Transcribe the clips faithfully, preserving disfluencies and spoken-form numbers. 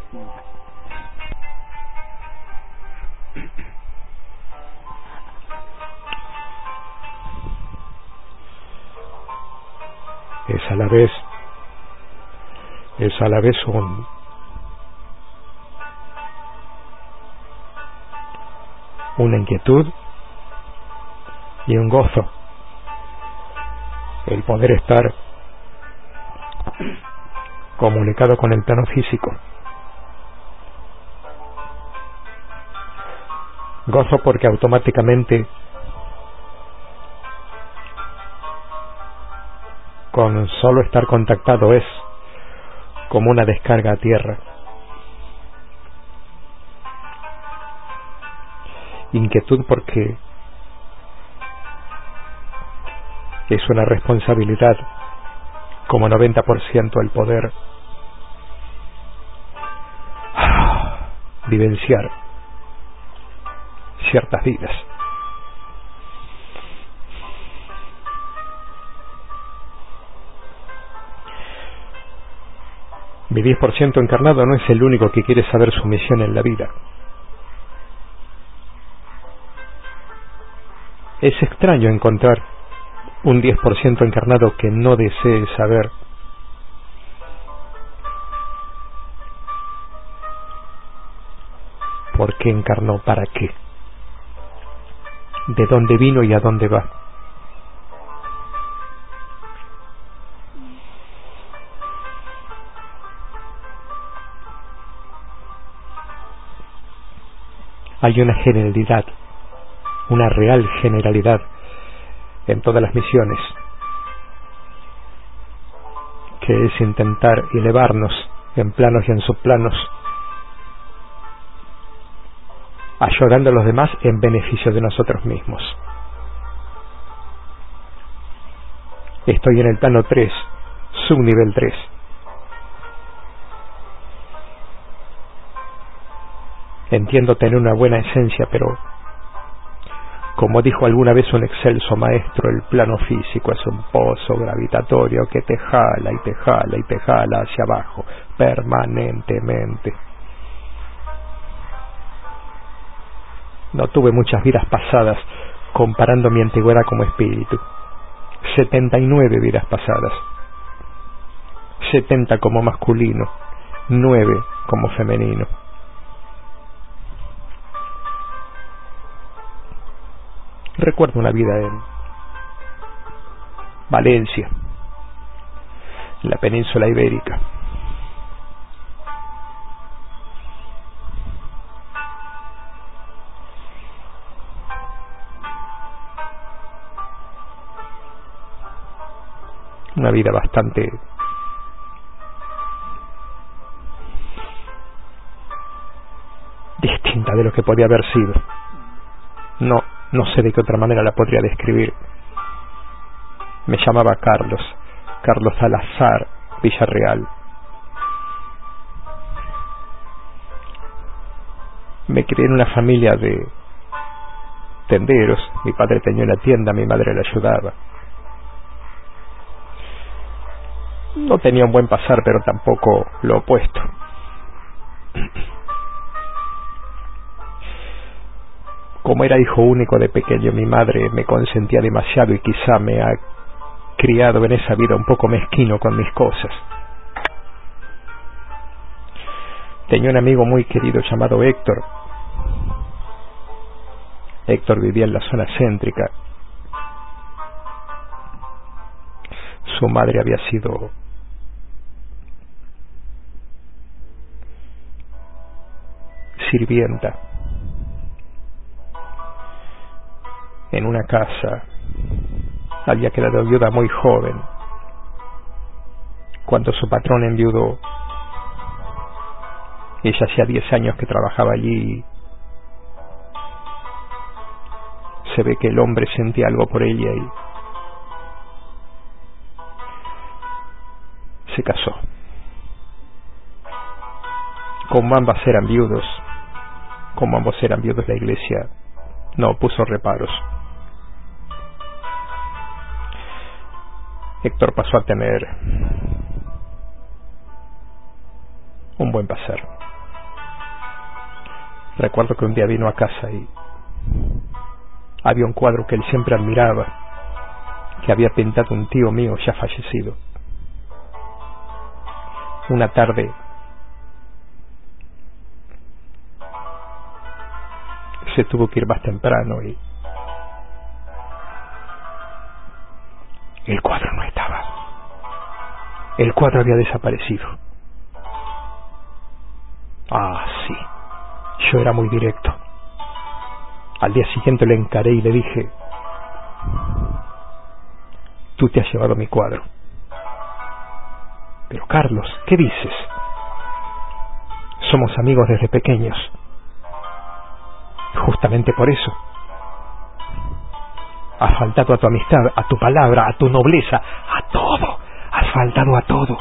Es a la vez, es a la vez un una inquietud y un gozo el poder estar comunicado con el plano físico. Gozo porque automáticamente, con solo estar contactado, es como una descarga a tierra. Inquietud porque es una responsabilidad, como noventa por ciento el poder vivenciar ciertas vidas. Mi diez por ciento encarnado no es el único que quiere saber su misión en la vida. Es extraño encontrar un diez por ciento encarnado que no desee saber por qué encarnó, para qué, de dónde vino y a dónde va. Hay una generalidad, una real generalidad en todas las misiones, que es intentar elevarnos en planos y en subplanos, ayudando a los demás en beneficio de nosotros mismos. Estoy en el plano tres, subnivel tres. Entiendo tener una buena esencia, pero como dijo alguna vez un excelso maestro, el plano físico es un pozo gravitatorio que te jala y te jala y te jala hacia abajo permanentemente. No tuve muchas vidas pasadas comparando mi antigüedad como espíritu. setenta y nueve vidas pasadas. setenta como masculino, nueve como femenino. Recuerdo una vida en Valencia, en la península ibérica. Una vida bastante distinta de lo que podía haber sido. No, no sé de qué otra manera la podría describir. Me llamaba Carlos, Carlos Salazar Villarreal. Me crié en una familia de tenderos. Mi padre tenía una tienda, mi madre le ayudaba. No tenía un buen pasar, pero tampoco lo opuesto. Como era hijo único de pequeño, mi madre me consentía demasiado y quizá me ha criado en esa vida un poco mezquino con mis cosas. Tenía un amigo muy querido llamado Héctor. Héctor vivía en la zona céntrica. Su madre había sido sirvienta en una casa. Había quedado viuda muy joven cuando su patrón enviudó. Ella hacía diez años que trabajaba allí. Se ve que el hombre sentía algo por ella y se casó. Como ambas eran viudos, como ambos eran viudos, la iglesia no puso reparos. Héctor pasó a tener un buen pasar. Recuerdo que un día vino a casa y había un cuadro que él siempre admiraba, que había pintado un tío mío ya fallecido. Una tarde se tuvo que ir más temprano y el cuadro no estaba. El cuadro había desaparecido. Ah, sí. Yo era muy directo. Al día siguiente le encaré y le dije: tú te has llevado mi cuadro. Pero Carlos, ¿qué dices? Somos amigos desde pequeños. Justamente por eso. Has faltado a tu amistad, a tu palabra, a tu nobleza, a todo. Has faltado a todo.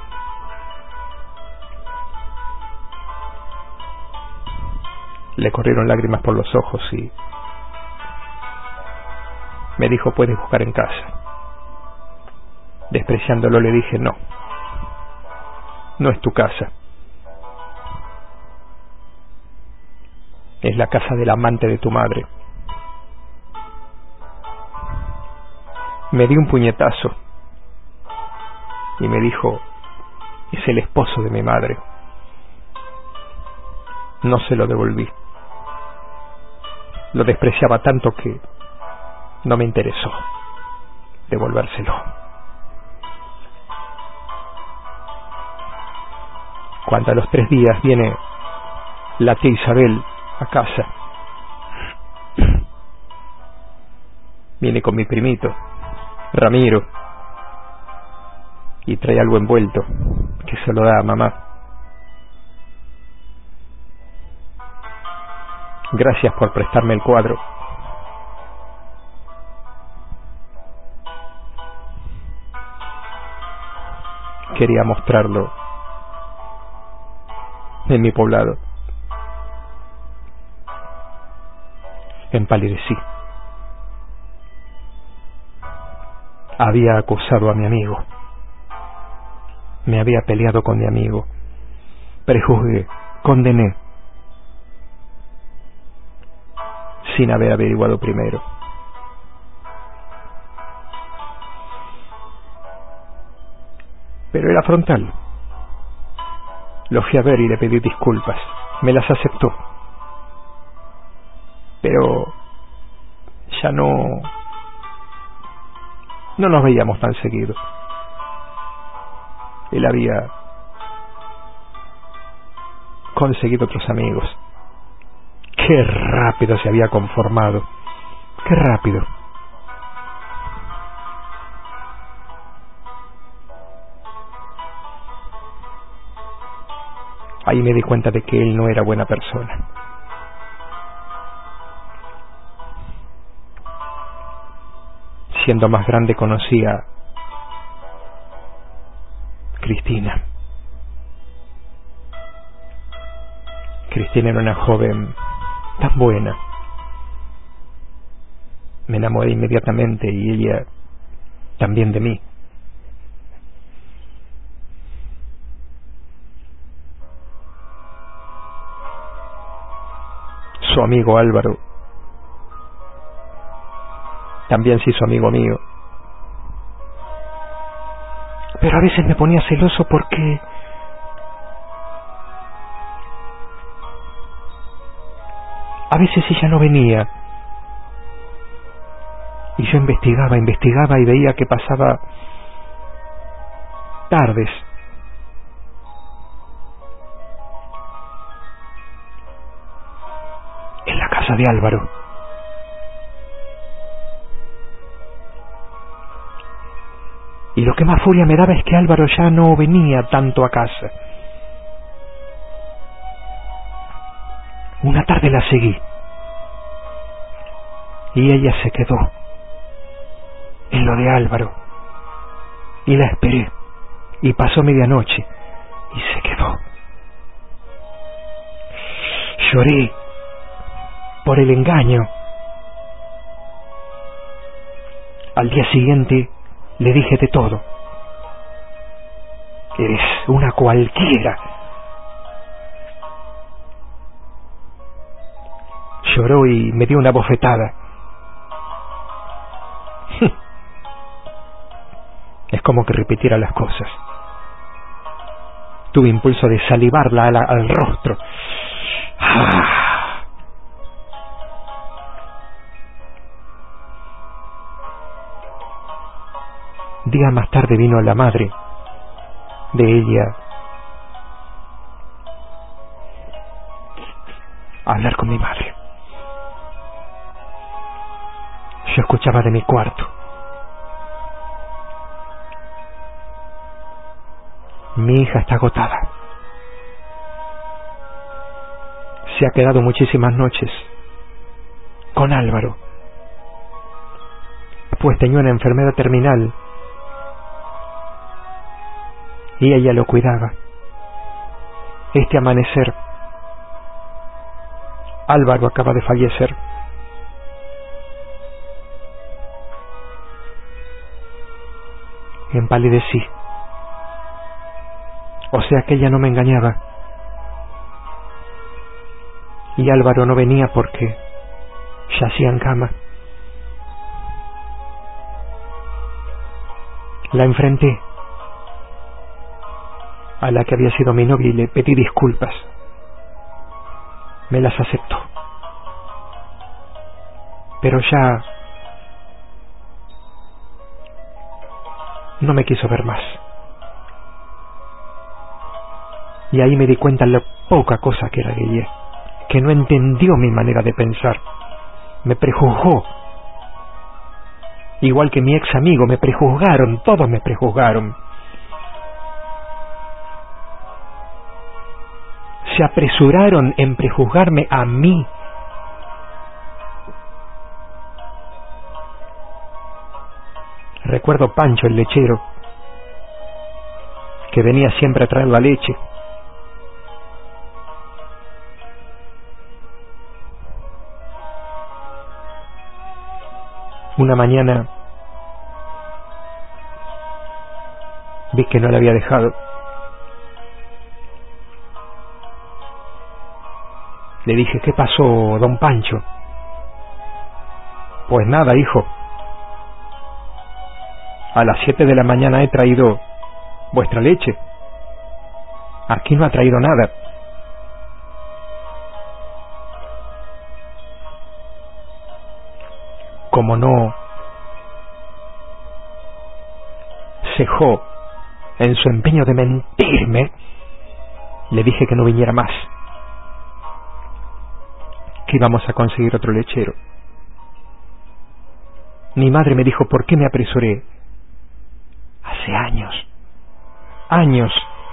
Le corrieron lágrimas por los ojos y me dijo: puedes buscar en casa. Despreciándolo le dije: no, no es tu casa. Es la casa del amante de tu madre. Me dio un puñetazo y me dijo: es el esposo de mi madre. No se lo devolví. Lo despreciaba tanto que no me interesó devolvérselo. Cuando a los tres días viene la tía Isabel a casa, viene con mi primito Ramiro y trae algo envuelto que se lo da a mamá. Gracias por prestarme el cuadro. Quería mostrarlo en mi poblado. Empalidecí. Había acusado a mi amigo. Me había peleado con mi amigo. Prejuzgué, condené, sin haber averiguado primero. Pero era frontal. Lo fui a ver y le pedí disculpas. Me las aceptó. Pero ya no... no nos veíamos tan seguido. Él había conseguido otros amigos. Qué rápido se había conformado. Qué rápido. Ahí me di cuenta de que él no era buena persona. Siendo más grande conocí a Cristina. Cristina era una joven tan buena. Me enamoré inmediatamente y ella también de mí. Su amigo Álvaro también se hizo amigo mío. Pero a veces me ponía celoso porque a veces ella no venía. Y yo investigaba, investigaba y veía que pasaba tardes en la casa de Álvaro. Y lo que más furia me daba es que Álvaro ya no venía tanto a casa. Una tarde la seguí y ella se quedó en lo de Álvaro y la esperé y pasó medianoche y se quedó. Lloré por el engaño. Al día siguiente le dije de todo. Eres una cualquiera. lloró y me dio una bofetada. Es como que repitiera las cosas. Tuve impulso de salivarla al, al rostro. Ah. Días más tarde vino la madre de ella a hablar con mi madre. Yo escuchaba de mi cuarto. Mi hija está agotada. Se ha quedado muchísimas noches con Álvaro, pues tenía una enfermedad terminal y ella lo cuidaba. Este amanecer, Álvaro acaba de fallecer. Empalidecí. O sea que ella no me engañaba. Y Álvaro no venía porque yacía en cama. La enfrenté a la que había sido mi novia y le pedí disculpas. Me las aceptó. Pero ya no me quiso ver más. Y ahí me di cuenta de la poca cosa que era ella, que no entendió mi manera de pensar. Me prejuzgó. Igual que mi ex amigo, me prejuzgaron, todos me prejuzgaron. Se apresuraron en prejuzgarme a mí. Recuerdo Pancho, el lechero, que venía siempre a traer la leche. Una mañana vi que no la había dejado. Le dije, ¿qué pasó, don Pancho? Pues nada, hijo. A las siete de la mañana he traído vuestra leche. Aquí no ha traído nada. Como no cejó en su empeño de mentirme, le dije que no viniera más, que íbamos a conseguir otro lechero. Mi madre me dijo, ¿por qué me apresuré? Hace años, años,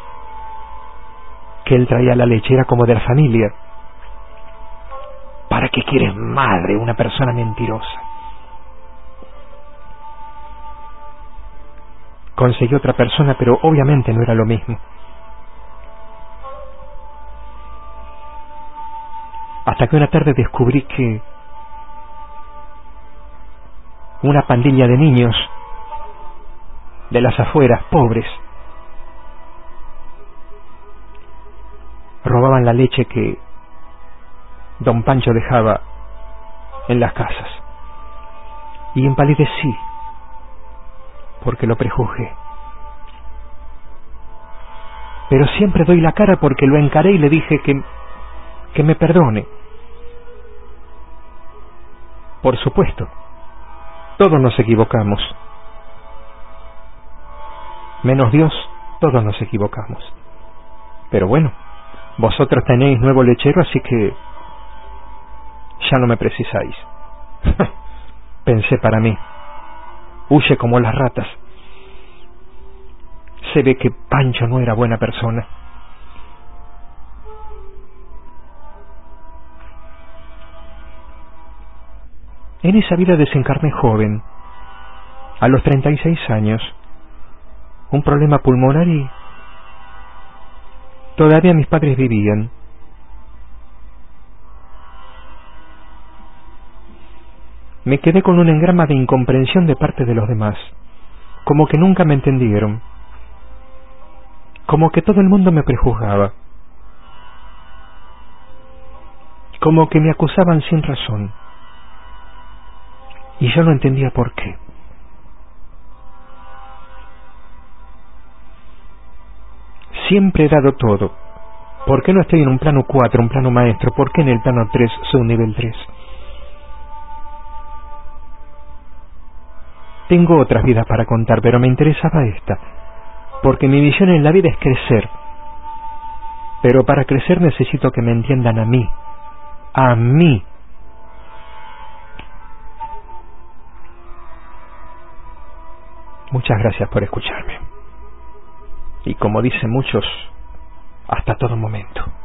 que él traía la lechera como de la familia. ¿Para qué quieres madre una persona mentirosa? Conseguí otra persona, pero obviamente no era lo mismo. Hasta que una tarde descubrí que una pandilla de niños de las afueras, pobres, robaban la leche que don Pancho dejaba en las casas. Y empalidecí porque lo prejuzgué. Pero siempre doy la cara porque lo encaré y le dije que, que me perdone. Por supuesto, todos nos equivocamos. Menos Dios, todos nos equivocamos. Pero bueno, vosotros tenéis nuevo lechero, así que ya no me precisáis. Pensé para mí. Huye como las ratas. Se ve que Pancho no era buena persona. En esa vida desencarné joven, a los treinta y seis años, un problema pulmonar y todavía mis padres vivían. Me quedé con un engrama de incomprensión de parte de los demás, como que nunca me entendieron, como que todo el mundo me prejuzgaba, como que me acusaban sin razón, y yo no entendía por qué. Siempre he dado todo. ¿Por qué no estoy en un plano cuatro, un plano maestro? ¿Por qué en el plano tres soy un nivel tres? Tengo otras vidas para contar, pero me interesaba esta, porque mi misión en la vida es crecer. Pero para crecer necesito que me entiendan a mí. A mí. Muchas gracias por escucharme. Y como dicen muchos, hasta todo momento.